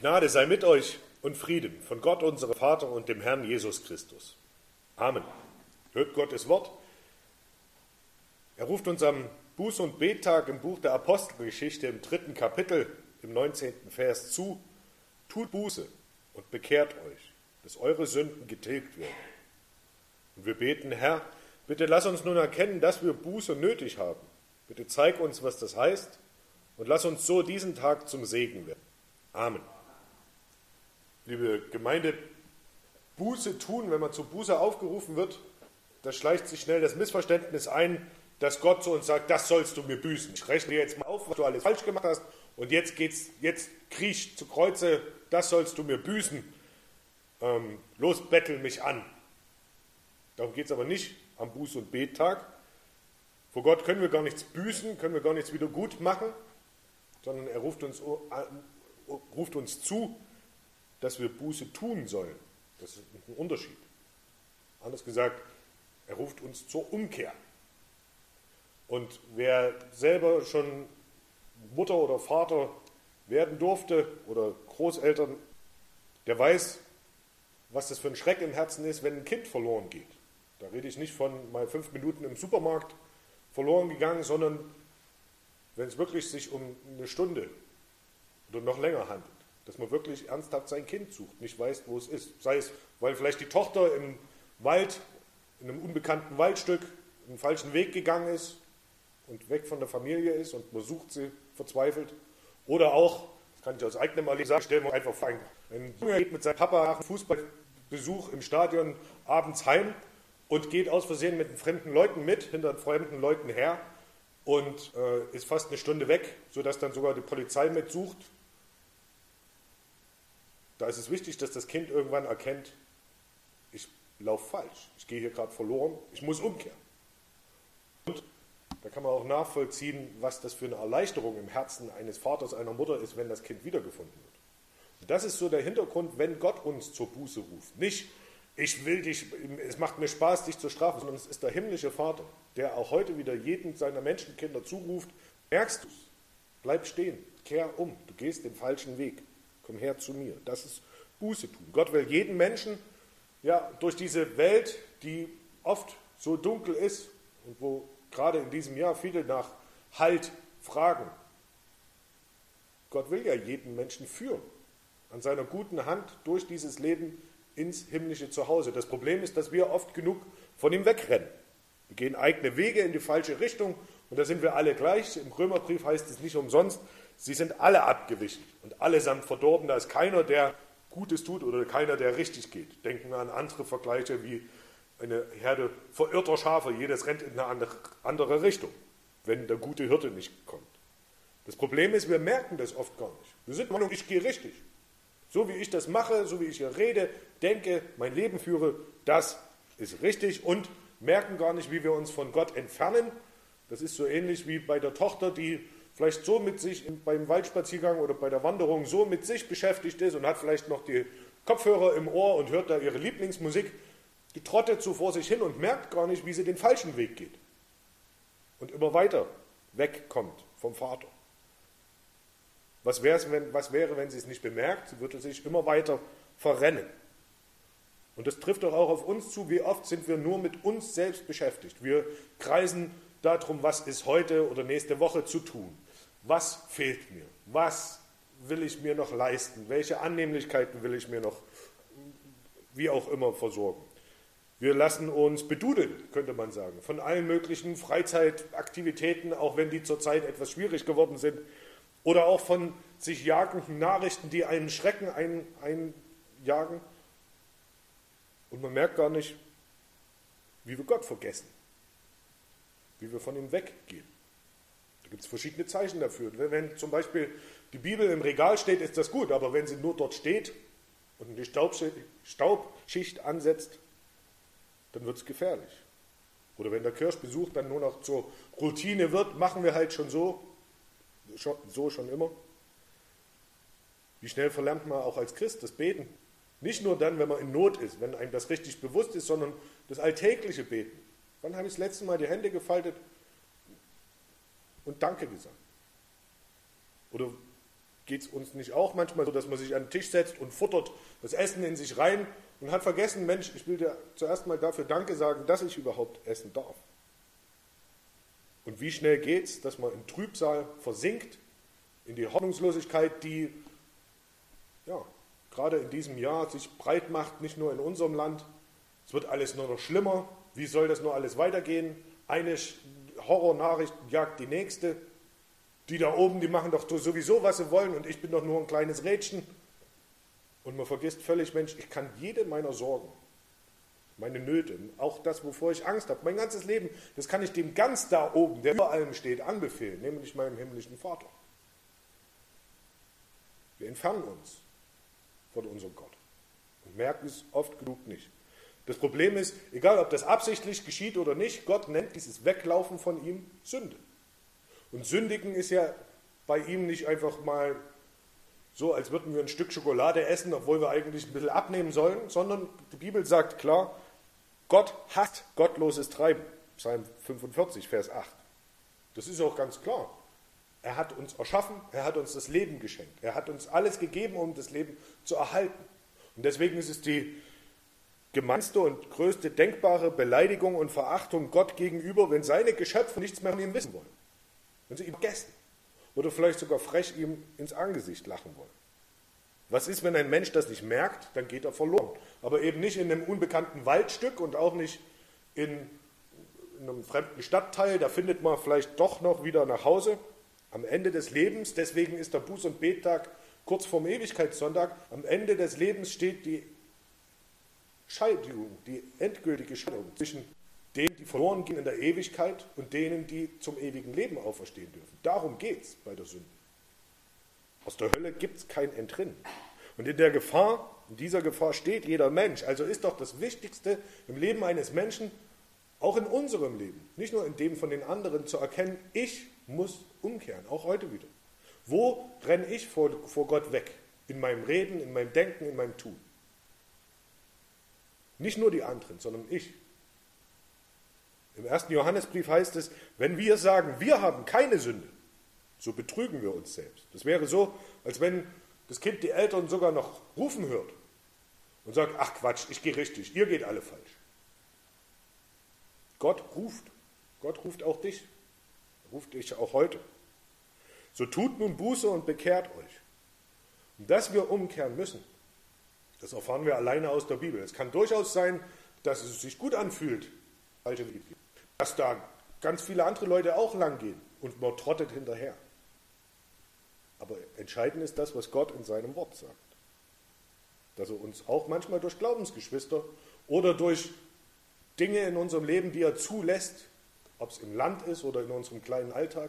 Gnade sei mit euch und Frieden von Gott, unserem Vater und dem Herrn Jesus Christus. Amen. Hört Gottes Wort. Er ruft uns am Buß- und Bettag im Buch der Apostelgeschichte im 3. Kapitel, im 19. Vers zu: Tut Buße und bekehrt euch, dass eure Sünden getilgt werden. Und wir beten: Herr, bitte lass uns nun erkennen, dass wir Buße nötig haben. Bitte zeig uns, was das heißt, und lass uns so diesen Tag zum Segen werden. Amen. Liebe Gemeinde, Buße tun, wenn man zur Buße aufgerufen wird, da schleicht sich schnell das Missverständnis ein, dass Gott zu uns sagt: Das sollst du mir büßen. Ich rechne dir jetzt mal auf, was du alles falsch gemacht hast, und jetzt kriech zu Kreuze, das sollst du mir büßen. Los, bettel mich an. Darum geht es aber nicht am Buß- und Bettag. Vor Gott können wir gar nichts büßen, können wir gar nichts wieder gut machen, sondern er ruft uns zu, dass wir Buße tun sollen. Das ist ein Unterschied. Anders gesagt, er ruft uns zur Umkehr. Und wer selber schon Mutter oder Vater werden durfte oder Großeltern, der weiß, was das für ein Schreck im Herzen ist, wenn ein Kind verloren geht. Da rede ich nicht von mal 5 Minuten im Supermarkt verloren gegangen, sondern wenn es wirklich sich um eine Stunde oder noch länger handelt, dass man wirklich ernsthaft sein Kind sucht, nicht weiß, wo es ist. Sei es, weil vielleicht die Tochter im Wald, in einem unbekannten Waldstück, einen falschen Weg gegangen ist und weg von der Familie ist und man sucht sie verzweifelt. Oder auch, das kann ich aus eigenem Erleben sagen, stellen wir einfach vor, ein Junge geht mit seinem Papa nach einem Fußballbesuch im Stadion abends heim und geht aus Versehen mit fremden Leuten mit, hinter fremden Leuten her und ist fast eine Stunde weg, sodass dann sogar die Polizei mitsucht. Da ist es wichtig, dass das Kind irgendwann erkennt: Ich laufe falsch, ich gehe hier gerade verloren, ich muss umkehren. Und da kann man auch nachvollziehen, was das für eine Erleichterung im Herzen eines Vaters, einer Mutter ist, wenn das Kind wiedergefunden wird. Und das ist so der Hintergrund, wenn Gott uns zur Buße ruft. Nicht: Ich will dich, es macht mir Spaß, dich zu strafen, sondern es ist der himmlische Vater, der auch heute wieder jedem seiner Menschenkinder zuruft: Merkst du es? Bleib stehen, kehr um, du gehst den falschen Weg. Komm her zu mir. Das ist Buße tun. Gott will jeden Menschen, ja, durch diese Welt, die oft so dunkel ist und wo gerade in diesem Jahr viele nach Halt fragen. Gott will ja jeden Menschen führen, an seiner guten Hand durch dieses Leben ins himmlische Zuhause. Das Problem ist, dass wir oft genug von ihm wegrennen. Wir gehen eigene Wege in die falsche Richtung und da sind wir alle gleich. Im Römerbrief heißt es nicht umsonst: Sie sind alle abgewichen und allesamt verdorben. Da ist keiner, der Gutes tut oder keiner, der richtig geht. Denken wir an andere Vergleiche wie eine Herde verirrter Schafe. Jedes rennt in eine andere Richtung, wenn der gute Hirte nicht kommt. Das Problem ist, wir merken das oft gar nicht. Wir sind der Meinung, ich gehe richtig. So wie ich das mache, so wie ich hier rede, denke, mein Leben führe, das ist richtig, und merken gar nicht, wie wir uns von Gott entfernen. Das ist so ähnlich wie bei der Tochter, die vielleicht so mit sich beim Waldspaziergang oder bei der Wanderung so mit sich beschäftigt ist und hat vielleicht noch die Kopfhörer im Ohr und hört da ihre Lieblingsmusik. Die trottet so vor sich hin und merkt gar nicht, wie sie den falschen Weg geht und immer weiter wegkommt vom Vater. Was wäre, wenn sie es nicht bemerkt? Sie würde sich immer weiter verrennen. Und das trifft doch auch auf uns zu. Wie oft sind wir nur mit uns selbst beschäftigt? Wir kreisen darum, was ist heute oder nächste Woche zu tun? Was fehlt mir? Was will ich mir noch leisten? Welche Annehmlichkeiten will ich mir noch, wie auch immer, versorgen? Wir lassen uns bedudeln, könnte man sagen, von allen möglichen Freizeitaktivitäten, auch wenn die zurzeit etwas schwierig geworden sind, oder auch von sich jagenden Nachrichten, die einen Schrecken einjagen. Und man merkt gar nicht, wie wir Gott vergessen, wie wir von ihm weggehen. Da gibt es verschiedene Zeichen dafür. Wenn zum Beispiel die Bibel im Regal steht, ist das gut, aber wenn sie nur dort steht und die Staubschicht ansetzt, dann wird es gefährlich. Oder wenn der Kirchbesuch dann nur noch zur Routine wird, machen wir halt schon immer. Wie schnell verlernt man auch als Christ das Beten? Nicht nur dann, wenn man in Not ist, wenn einem das richtig bewusst ist, sondern das alltägliche Beten. Wann habe ich das letzte Mal die Hände gefaltet und Danke gesagt? Oder Geht es uns nicht auch manchmal so, dass man sich an den Tisch setzt und futtert das Essen in sich rein und hat vergessen, Mensch, ich will dir zuerst mal dafür Danke sagen, dass ich überhaupt essen darf. Und wie schnell geht es, dass man in Trübsal versinkt, in die Hoffnungslosigkeit, die ja, gerade in diesem Jahr sich breit macht, nicht nur in unserem Land. Es wird alles nur noch schlimmer. Wie soll das nur alles weitergehen? Eine Horrornachricht jagt die nächste. Die da oben, die machen doch sowieso, was sie wollen und ich bin doch nur ein kleines Rädchen. Und man vergisst völlig, Mensch, ich kann jede meiner Sorgen, meine Nöte, auch das, wovor ich Angst habe, mein ganzes Leben, das kann ich dem ganz da oben, der über allem steht, anbefehlen, nämlich meinem himmlischen Vater. Wir entfernen uns von unserem Gott und merken es oft genug nicht. Das Problem ist, egal ob das absichtlich geschieht oder nicht, Gott nennt dieses Weglaufen von ihm Sünde. Und Sündigen ist ja bei ihm nicht einfach mal so, als würden wir ein Stück Schokolade essen, obwohl wir eigentlich ein bisschen abnehmen sollen, sondern die Bibel sagt klar, Gott hasst gottloses Treiben. Psalm 45, Vers 8. Das ist auch ganz klar. Er hat uns erschaffen, er hat uns das Leben geschenkt. Er hat uns alles gegeben, um das Leben zu erhalten. Und deswegen ist es die gemeinste und größte denkbare Beleidigung und Verachtung Gott gegenüber, wenn seine Geschöpfe nichts mehr von ihm wissen wollen. Wenn sie ihn vergessen oder vielleicht sogar frech ihm ins Angesicht lachen wollen. Was ist, wenn ein Mensch das nicht merkt? Dann geht er verloren. Aber eben nicht in einem unbekannten Waldstück und auch nicht in einem fremden Stadtteil. Da findet man vielleicht doch noch wieder nach Hause am Ende des Lebens. Deswegen ist der Buß- und Bettag kurz vorm Ewigkeitssonntag. Am Ende des Lebens steht die Scheidung, die endgültige Scheidung zwischen denen, die verloren gehen in der Ewigkeit und denen, die zum ewigen Leben auferstehen dürfen. Darum geht es bei der Sünde. Aus der Hölle gibt es kein Entrinnen. Und in dieser Gefahr steht jeder Mensch. Also ist doch das Wichtigste im Leben eines Menschen, auch in unserem Leben, nicht nur in dem von den anderen, zu erkennen, ich muss umkehren, auch heute wieder. Wo renne ich vor Gott weg? In meinem Reden, in meinem Denken, in meinem Tun. Nicht nur die anderen, sondern ich. Im 1. Johannesbrief heißt es, wenn wir sagen, wir haben keine Sünde, so betrügen wir uns selbst. Das wäre so, als wenn das Kind die Eltern sogar noch rufen hört und sagt, ach Quatsch, ich gehe richtig, ihr geht alle falsch. Gott ruft auch dich, ruft dich auch heute. So tut nun Buße und bekehrt euch. Und dass wir umkehren müssen, das erfahren wir alleine aus der Bibel. Es kann durchaus sein, dass es sich gut anfühlt, dass da ganz viele andere Leute auch lang gehen und man trottet hinterher. Aber entscheidend ist das, was Gott in seinem Wort sagt. Dass er uns auch manchmal durch Glaubensgeschwister oder durch Dinge in unserem Leben, die er zulässt, ob es im Land ist oder in unserem kleinen Alltag,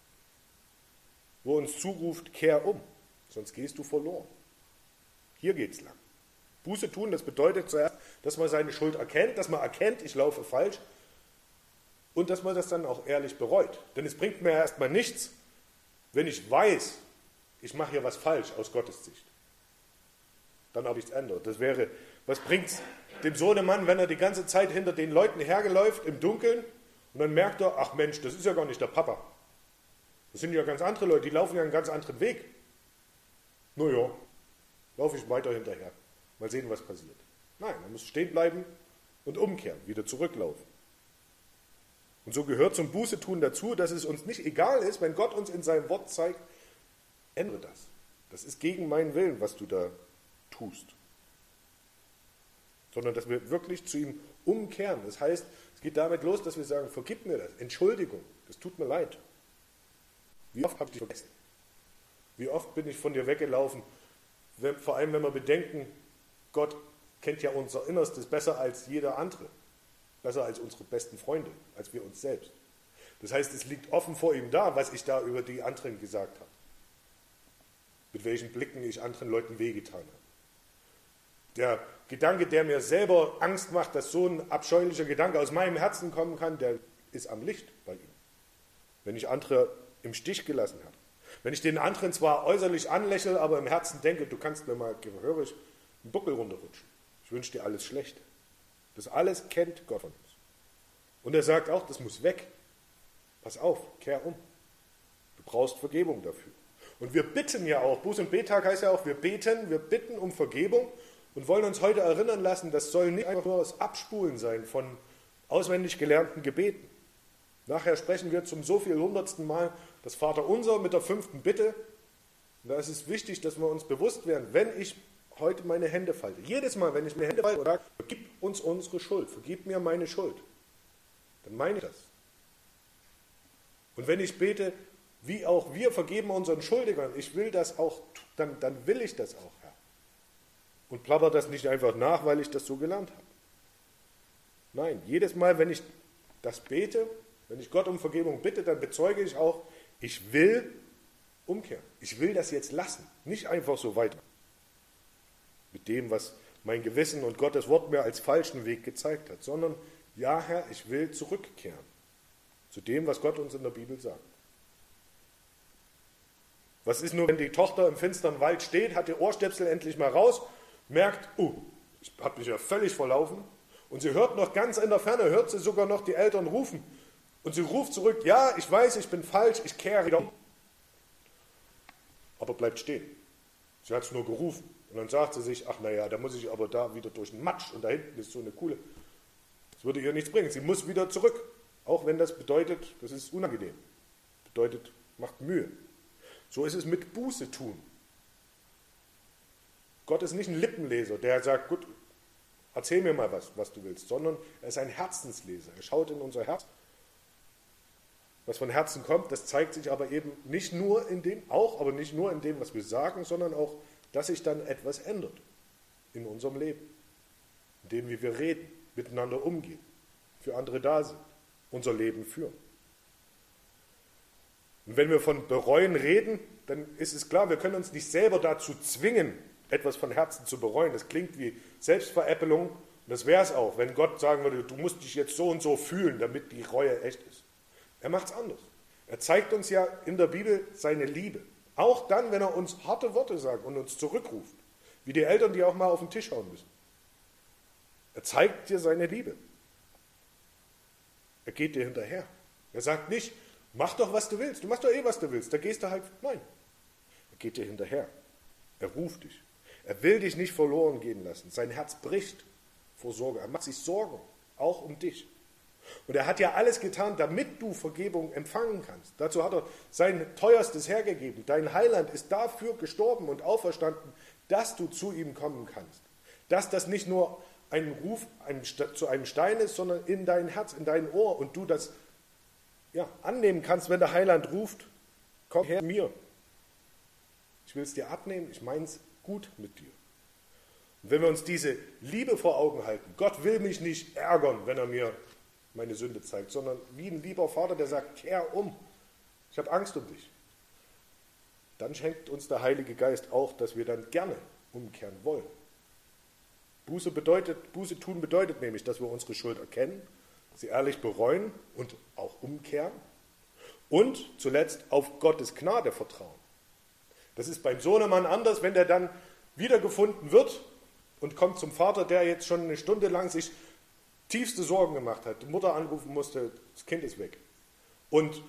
wo er uns zuruft, kehr um, sonst gehst du verloren. Hier geht's lang. Buße tun, das bedeutet zuerst, dass man seine Schuld erkennt, dass man erkennt, ich laufe falsch und dass man das dann auch ehrlich bereut. Denn es bringt mir erstmal nichts, wenn ich weiß, ich mache hier was falsch aus Gottes Sicht. Dann habe ich es ändert. Das wäre, was bringt es dem Sohnemann, wenn er die ganze Zeit hinter den Leuten hergeläuft im Dunkeln und dann merkt er, ach Mensch, das ist ja gar nicht der Papa. Das sind ja ganz andere Leute, die laufen ja einen ganz anderen Weg. Naja, laufe ich weiter hinterher. Mal sehen, was passiert. Nein, man muss stehen bleiben und umkehren, wieder zurücklaufen. Und so gehört zum Bußetun dazu, dass es uns nicht egal ist, wenn Gott uns in seinem Wort zeigt, ändere das. Das ist gegen meinen Willen, was du da tust. Sondern dass wir wirklich zu ihm umkehren. Das heißt, es geht damit los, dass wir sagen, vergib mir das, Entschuldigung, das tut mir leid. Wie oft habe ich dich vergessen? Wie oft bin ich von dir weggelaufen? Vor allem, wenn wir bedenken, Gott kennt ja unser Innerstes besser als jeder andere. Besser als unsere besten Freunde, als wir uns selbst. Das heißt, es liegt offen vor ihm da, was ich da über die anderen gesagt habe. Mit welchen Blicken ich anderen Leuten wehgetan habe. Der Gedanke, der mir selber Angst macht, dass so ein abscheulicher Gedanke aus meinem Herzen kommen kann, der ist am Licht bei ihm. Wenn ich andere im Stich gelassen habe. Wenn ich den anderen zwar äußerlich anlächle, aber im Herzen denke, du kannst mir mal gehörig einen Buckel runterrutschen. Ich wünsche dir alles Schlechte. Das alles kennt Gott von uns. Und er sagt auch, das muss weg. Pass auf, kehr um. Du brauchst Vergebung dafür. Und wir bitten ja auch, Buß- und Bettag heißt ja auch, wir bitten um Vergebung und wollen uns heute erinnern lassen, das soll nicht einfach nur das Abspulen sein von auswendig gelernten Gebeten. Nachher sprechen wir zum so viel 100. Mal das Vaterunser mit der 5. Bitte. Und da ist es wichtig, dass wir uns bewusst werden, wenn ich heute meine Hände falte, jedes Mal, wenn ich meine Hände falte und sage, vergib uns unsere Schuld, vergib mir meine Schuld, dann meine ich das. Und wenn ich bete, wie auch wir vergeben unseren Schuldigern, ich will das auch, dann will ich das auch, Herr. Und plapper das nicht einfach nach, weil ich das so gelernt habe. Nein, jedes Mal, wenn ich das bete, wenn ich Gott um Vergebung bitte, dann bezeuge ich auch, ich will umkehren. Ich will das jetzt lassen, nicht einfach so weiter. Mit dem, was mein Gewissen und Gottes Wort mir als falschen Weg gezeigt hat, sondern, ja Herr, ich will zurückkehren zu dem, was Gott uns in der Bibel sagt. Was ist nur, wenn die Tochter im finsteren Wald steht, hat ihr Ohrstöpsel endlich mal raus, merkt, ich habe mich ja völlig verlaufen, und sie hört noch ganz in der Ferne, hört sie sogar noch die Eltern rufen, und sie ruft zurück, ja, ich weiß, ich bin falsch, ich kehre wieder um. Aber bleibt stehen. Sie hat es nur gerufen. Und dann sagt sie sich, ach naja, da muss ich aber da wieder durch den Matsch und da hinten ist so eine Kuhle. Das würde ihr nichts bringen. Sie muss wieder zurück. Auch wenn das bedeutet, das ist unangenehm. Bedeutet, macht Mühe. So ist es mit Buße tun. Gott ist nicht ein Lippenleser, der sagt, gut, erzähl mir mal was du willst, sondern er ist ein Herzensleser. Er schaut in unser Herz. Was von Herzen kommt, das zeigt sich aber eben nicht nur in dem, aber nicht nur in dem, was wir sagen, sondern auch, dass sich dann etwas ändert in unserem Leben. In dem, wie wir reden, miteinander umgehen, für andere da sind, unser Leben führen. Und wenn wir von bereuen reden, dann ist es klar, wir können uns nicht selber dazu zwingen, etwas von Herzen zu bereuen. Das klingt wie Selbstveräppelung. Und das wäre es auch, wenn Gott sagen würde, du musst dich jetzt so und so fühlen, damit die Reue echt ist. Er macht es anders. Er zeigt uns ja in der Bibel seine Liebe. Auch dann, wenn er uns harte Worte sagt und uns zurückruft. Wie die Eltern, die auch mal auf den Tisch hauen müssen. Er zeigt dir seine Liebe. Er geht dir hinterher. Er sagt nicht, mach doch, was du willst. Du machst doch eh, was du willst. Da gehst du halt, nein. Er geht dir hinterher. Er ruft dich. Er will dich nicht verloren gehen lassen. Sein Herz bricht vor Sorge. Er macht sich Sorgen, auch um dich. Und er hat ja alles getan, damit du Vergebung empfangen kannst. Dazu hat er sein Teuerstes hergegeben. Dein Heiland ist dafür gestorben und auferstanden, dass du zu ihm kommen kannst. Dass das nicht nur ein Ruf zu einem Stein ist, sondern in dein Herz, in dein Ohr und du das annehmen kannst, wenn der Heiland ruft, komm her zu mir. Ich will es dir abnehmen, ich meine es gut mit dir. Und wenn wir uns diese Liebe vor Augen halten, Gott will mich nicht ärgern, wenn er mir meine Sünde zeigt, sondern wie ein lieber Vater, der sagt, kehr um, ich habe Angst um dich. Dann schenkt uns der Heilige Geist auch, dass wir dann gerne umkehren wollen. Buße tun bedeutet nämlich, dass wir unsere Schuld erkennen, sie ehrlich bereuen und auch umkehren und zuletzt auf Gottes Gnade vertrauen. Das ist beim Sohnemann anders, wenn der dann wiedergefunden wird und kommt zum Vater, der jetzt schon eine Stunde lang sich tiefste Sorgen gemacht hat, die Mutter anrufen musste, das Kind ist weg und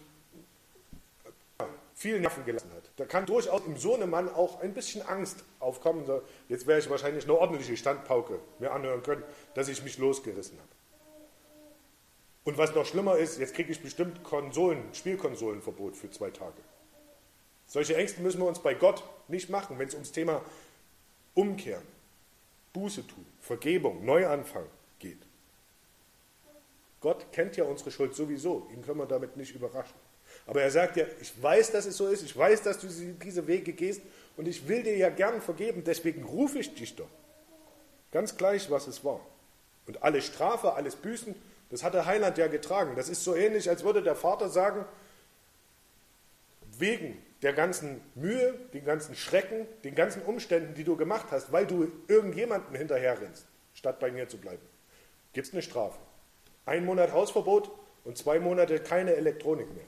viel Nerven gelassen hat. Da kann durchaus im Sohnemann auch ein bisschen Angst aufkommen. Jetzt wäre ich wahrscheinlich eine ordentliche Standpauke mir anhören können, dass ich mich losgerissen habe. Und was noch schlimmer ist, jetzt kriege ich bestimmt Spielkonsolenverbot für 2 Tage. Solche Ängste müssen wir uns bei Gott nicht machen, wenn es ums Thema Umkehren, Buße tun, Vergebung, Neuanfang geht. Gott kennt ja unsere Schuld sowieso, ihn können wir damit nicht überraschen. Aber er sagt ja, ich weiß, dass es so ist, ich weiß, dass du diese Wege gehst und ich will dir ja gern vergeben, deswegen rufe ich dich doch. Ganz gleich, was es war. Und alle Strafe, alles Büßen, das hat der Heiland ja getragen. Das ist so ähnlich, als würde der Vater sagen, wegen der ganzen Mühe, den ganzen Schrecken, den ganzen Umständen, die du gemacht hast, weil du irgendjemanden hinterher rennst, statt bei mir zu bleiben, gibt es eine Strafe. 1 Monat Hausverbot und 2 Monate keine Elektronik mehr.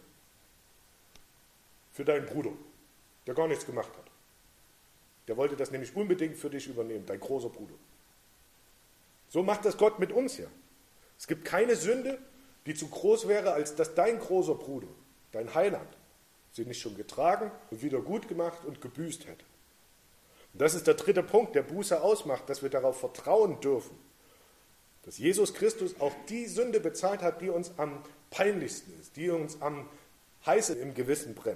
Für deinen Bruder, der gar nichts gemacht hat. Der wollte das nämlich unbedingt für dich übernehmen, dein großer Bruder. So macht das Gott mit uns ja. Es gibt keine Sünde, die zu groß wäre, als dass dein großer Bruder, dein Heiland, sie nicht schon getragen und wieder gut gemacht und gebüßt hätte. Und das ist der dritte Punkt, der Buße ausmacht, dass wir darauf vertrauen dürfen, dass Jesus Christus auch die Sünde bezahlt hat, die uns am peinlichsten ist, die uns am heißesten im Gewissen brennt.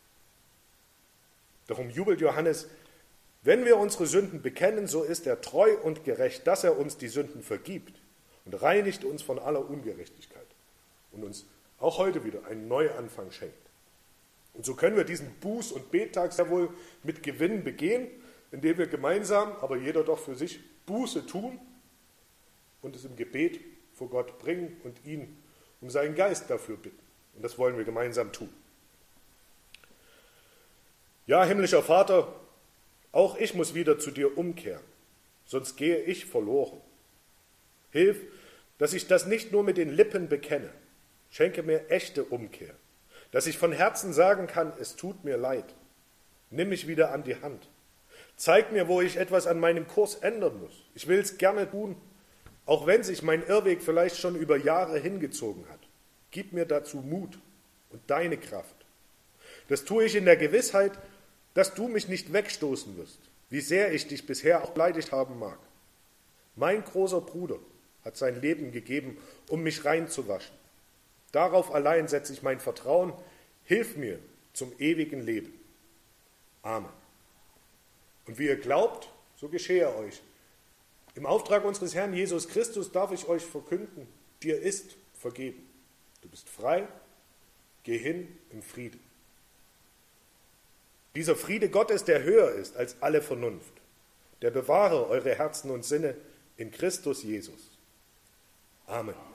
Darum jubelt Johannes: Wenn wir unsere Sünden bekennen, so ist er treu und gerecht, dass er uns die Sünden vergibt und reinigt uns von aller Ungerechtigkeit und uns auch heute wieder einen Neuanfang schenkt. Und so können wir diesen Buß- und Bettag sehr wohl mit Gewinn begehen, indem wir gemeinsam, aber jeder doch für sich, Buße tun und es im Gebet vor Gott bringen und ihn um seinen Geist dafür bitten. Und das wollen wir gemeinsam tun. Ja, himmlischer Vater, auch ich muss wieder zu dir umkehren, sonst gehe ich verloren. Hilf, dass ich das nicht nur mit den Lippen bekenne. Schenke mir echte Umkehr, dass ich von Herzen sagen kann, es tut mir leid. Nimm mich wieder an die Hand. Zeig mir, wo ich etwas an meinem Kurs ändern muss. Ich will es gerne tun, auch wenn sich mein Irrweg vielleicht schon über Jahre hingezogen hat. Gib mir dazu Mut und deine Kraft. Das tue ich in der Gewissheit, dass du mich nicht wegstoßen wirst, wie sehr ich dich bisher auch beleidigt haben mag. Mein großer Bruder hat sein Leben gegeben, um mich reinzuwaschen. Darauf allein setze ich mein Vertrauen. Hilf mir zum ewigen Leben. Amen. Und wie ihr glaubt, so geschehe euch. Im Auftrag unseres Herrn Jesus Christus darf ich euch verkünden, dir ist vergeben. Du bist frei, geh hin im Frieden. Dieser Friede Gottes, der höher ist als alle Vernunft, der bewahre eure Herzen und Sinne in Christus Jesus. Amen.